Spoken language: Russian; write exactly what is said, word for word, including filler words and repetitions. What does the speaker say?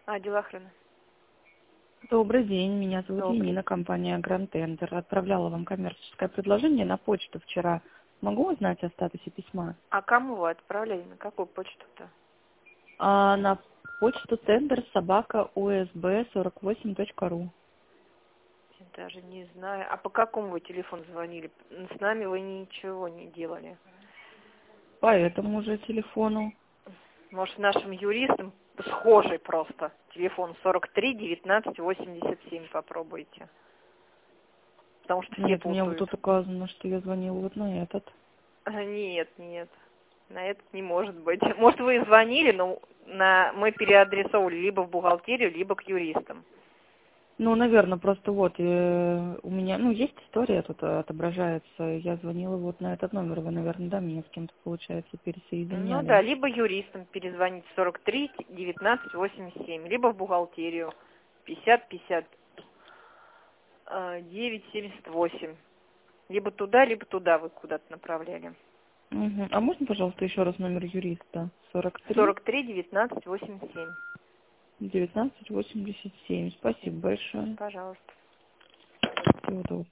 А, дела охраны. Добрый день, меня зовут Добрый. Енина, компания Grand Tender. Отправляла вам коммерческое предложение на почту вчера. Могу узнать о статусе письма? А кому вы отправляли? На какую почту-то? А, на почту тендер собака усб сорок восемь точка ру. Я даже не знаю. А по какому вы телефону звонили? С нами вы ничего не делали. По этому же телефону. Может, с нашим юристом схожий просто. Телефон сорок три девятнадцать восемьдесят семь попробуйте. Потому что все Нет, у меня вот путают. тут указано, что я звонила вот на этот. А, Нет, нет. На этот не может быть. Может, вы и звонили, но на... мы переадресовывали либо в бухгалтерию, либо к юристам. Ну, наверное, просто вот э, у меня, ну, есть история тут э, отображается. Я звонила вот на этот номер. Вы, наверное, да, меня с кем-то, получается, Ну да, пересоединяли. либо юристам перезвонить сорок три девятнадцать восемьдесят семь, либо в бухгалтерию пятьдесят пятьдесят девять семьдесят восемь. Либо туда, либо туда вы куда-то направляли. Мгм. А можно, пожалуйста, еще раз номер юриста? сорок три сорок три девятнадцать восемьдесят семь. девятнадцать восемьдесят семь. Спасибо большое. Пожалуйста. Всего доброго.